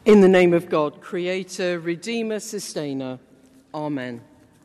In the name of God, Creator, Redeemer, Sustainer. Amen.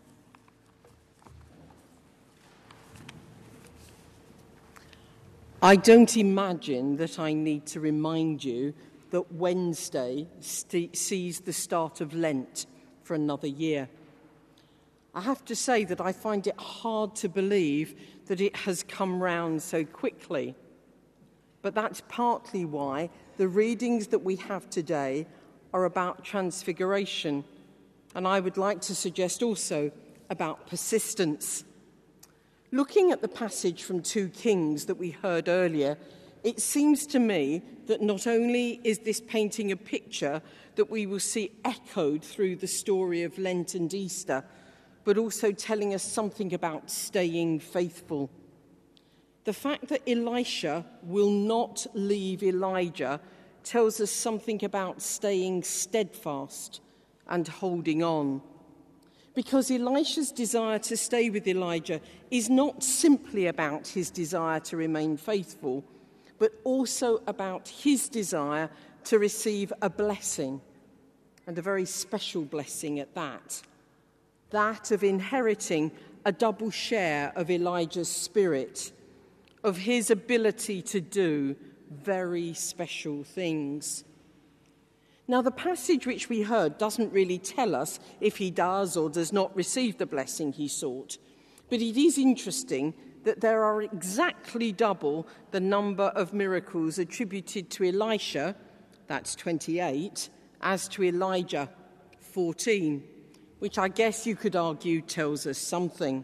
I don't imagine that I need to remind you that Wednesday sees the start of Lent for another year. I have to say that I find it hard to believe that it has come round so quickly. But that's partly why the readings that we have today are about transfiguration, and I would like to suggest also about persistence. Looking at the passage from 2 Kings that we heard earlier, it seems to me that not only is this painting a picture that we will see echoed through the story of Lent and Easter, but also telling us something about staying faithful. The fact that Elisha will not leave Elijah tells us something about staying steadfast and holding on. Because Elisha's desire to stay with Elijah is not simply about his desire to remain faithful, but also about his desire to receive a blessing, and a very special blessing at that. That of inheriting a double share of Elijah's spirit, of his ability to do very special things. Now, the passage which we heard doesn't really tell us if he does or does not receive the blessing he sought, but it is interesting that there are exactly double the number of miracles attributed to Elisha, that's 28, as to Elijah, 14, which I guess you could argue tells us something.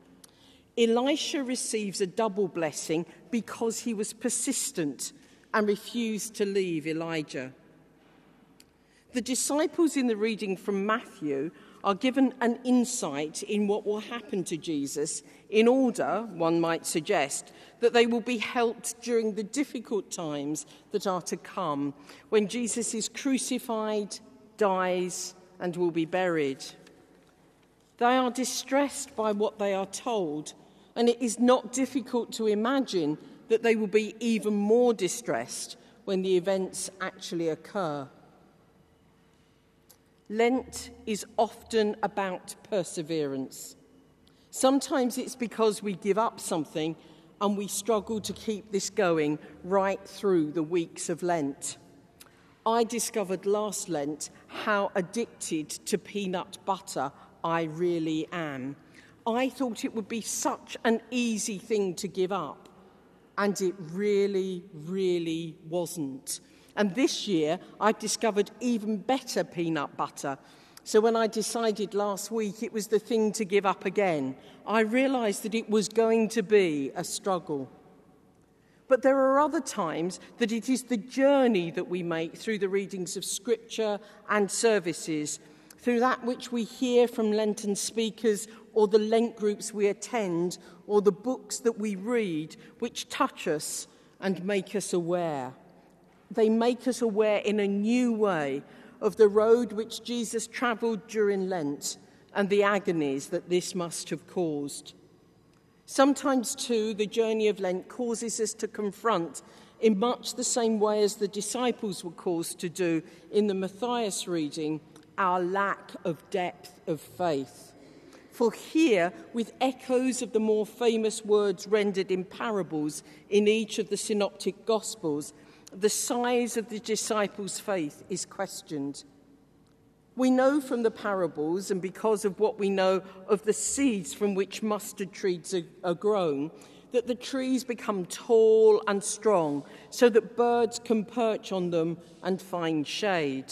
Elisha receives a double blessing because he was persistent and refused to leave Elijah. The disciples in the reading from Matthew are given an insight in what will happen to Jesus in order, one might suggest, that they will be helped during the difficult times that are to come when Jesus is crucified, dies, and will be buried. They are distressed by what they are told, and it is not difficult to imagine that they will be even more distressed when the events actually occur. Lent is often about perseverance. Sometimes it's because we give up something and we struggle to keep this going right through the weeks of Lent. I discovered last Lent how addicted to peanut butter I really am. I thought it would be such an easy thing to give up, and it really, really wasn't. And this year, I've discovered even better peanut butter. So when I decided last week it was the thing to give up again, I realised that it was going to be a struggle. But there are other times that it is the journey that we make through the readings of Scripture and services, through that which we hear from Lenten speakers or the Lent groups we attend or the books that we read, which touch us and make us aware. They make us aware in a new way of the road which Jesus travelled during Lent and the agonies that this must have caused. Sometimes, too, the journey of Lent causes us to confront, in much the same way as the disciples were caused to do in the Matthias reading, our lack of depth of faith. For here, with echoes of the more famous words rendered in parables in each of the synoptic Gospels, the size of the disciples' faith is questioned. We know from the parables, and because of what we know of the seeds from which mustard trees are grown, that the trees become tall and strong so that birds can perch on them and find shade.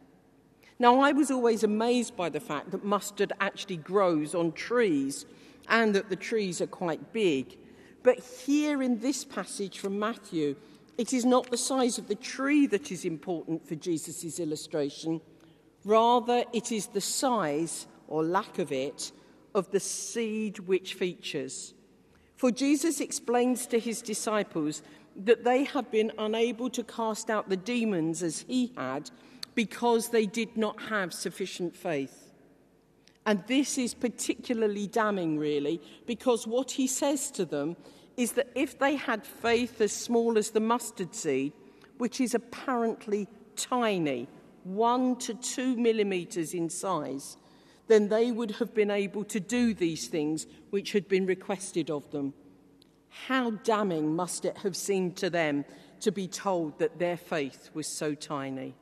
Now, I was always amazed by the fact that mustard actually grows on trees and that the trees are quite big. But here in this passage from Matthew, it is not the size of the tree that is important for Jesus' illustration. Rather, it is the size, or lack of it, of the seed which features. For Jesus explains to his disciples that they have been unable to cast out the demons as he had because they did not have sufficient faith. And this is particularly damning, really, because what he says to them is that if they had faith as small as the mustard seed, which is apparently tiny, 1 to 2 millimetres in size, then they would have been able to do these things which had been requested of them. How damning must it have seemed to them to be told that their faith was so tiny.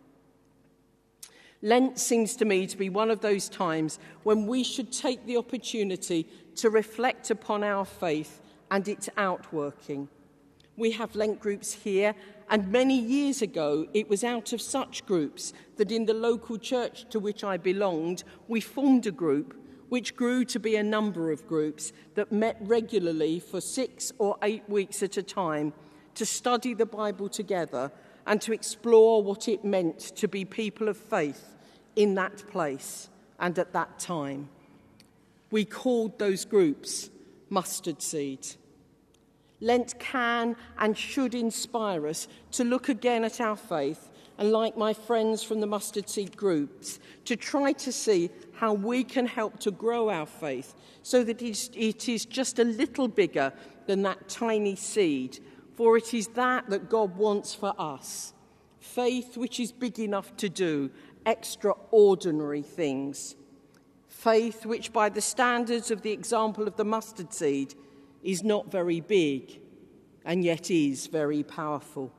Lent seems to me to be one of those times when we should take the opportunity to reflect upon our faith and its outworking. We have Lent groups here, and many years ago it was out of such groups that in the local church to which I belonged, we formed a group which grew to be a number of groups that met regularly for 6 or 8 weeks at a time to study the Bible together and to explore what it meant to be people of faith in that place and at that time. We called those groups Mustard Seed. Lent can and should inspire us to look again at our faith and, like my friends from the Mustard Seed groups, to try to see how we can help to grow our faith so that it is just a little bigger than that tiny seed, for it is that God wants for us. Faith which is big enough to do extraordinary things. Faith which, by the standards of the example of the mustard seed, is not very big and yet is very powerful.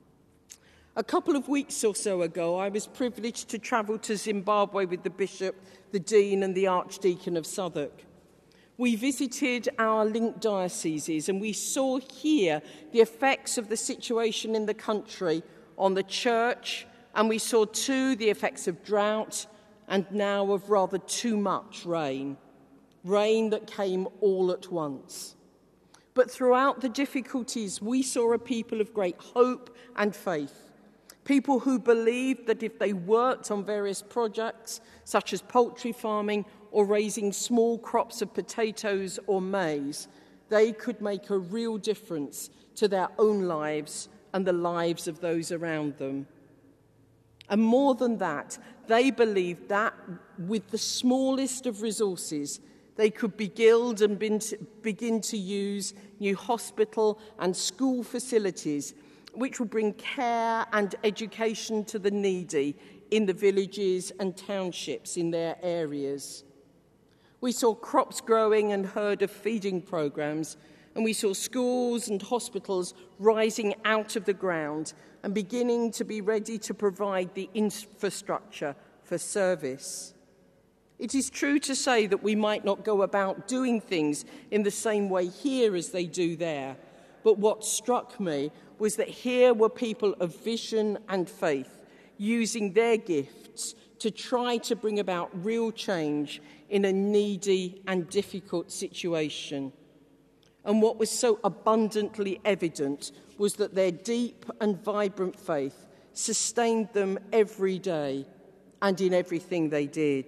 A couple of weeks or so ago, I was privileged to travel to Zimbabwe with the Bishop, the Dean and the Archdeacon of Southwark. We visited our linked dioceses and we saw here the effects of the situation in the country on the church, and we saw too the effects of drought and now of rather too much rain that came all at once. But throughout the difficulties, we saw a people of great hope and faith, people who believed that if they worked on various projects, such as poultry farming or raising small crops of potatoes or maize, they could make a real difference to their own lives and the lives of those around them. And more than that, they believed that with the smallest of resources, they could build and begin to use new hospital and school facilities, which will bring care and education to the needy in the villages and townships in their areas. We saw crops growing and herd of feeding programs, and we saw schools and hospitals rising out of the ground and beginning to be ready to provide the infrastructure for service. It is true to say that we might not go about doing things in the same way here as they do there, but what struck me was that here were people of vision and faith using their gifts to try to bring about real change in a needy and difficult situation. And what was so abundantly evident was that their deep and vibrant faith sustained them every day and in everything they did.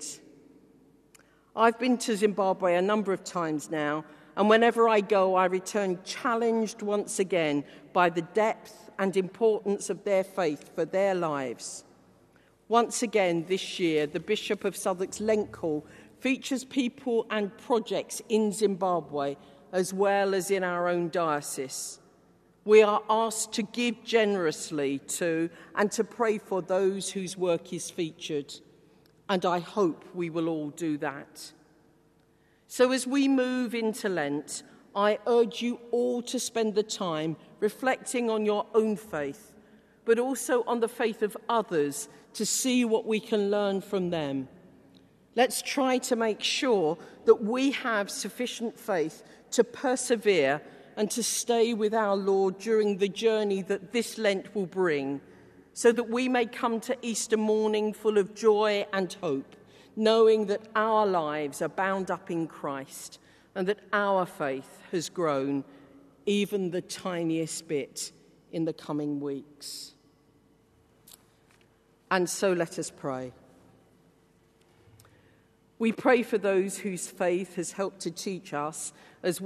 I've been to Zimbabwe a number of times now, and whenever I go, I return challenged once again by the depth and importance of their faith for their lives. Once again this year, the Bishop of Southwark's Lent Call features people and projects in Zimbabwe as well as in our own diocese. We are asked to give generously to and to pray for those whose work is featured, and I hope we will all do that. So as we move into Lent, I urge you all to spend the time reflecting on your own faith, but also on the faith of others to see what we can learn from them. Let's try to make sure that we have sufficient faith to persevere and to stay with our Lord during the journey that this Lent will bring, so that we may come to Easter morning full of joy and hope, knowing that our lives are bound up in Christ and that our faith has grown even the tiniest bit in the coming weeks. And so let us pray. We pray for those whose faith has helped to teach us as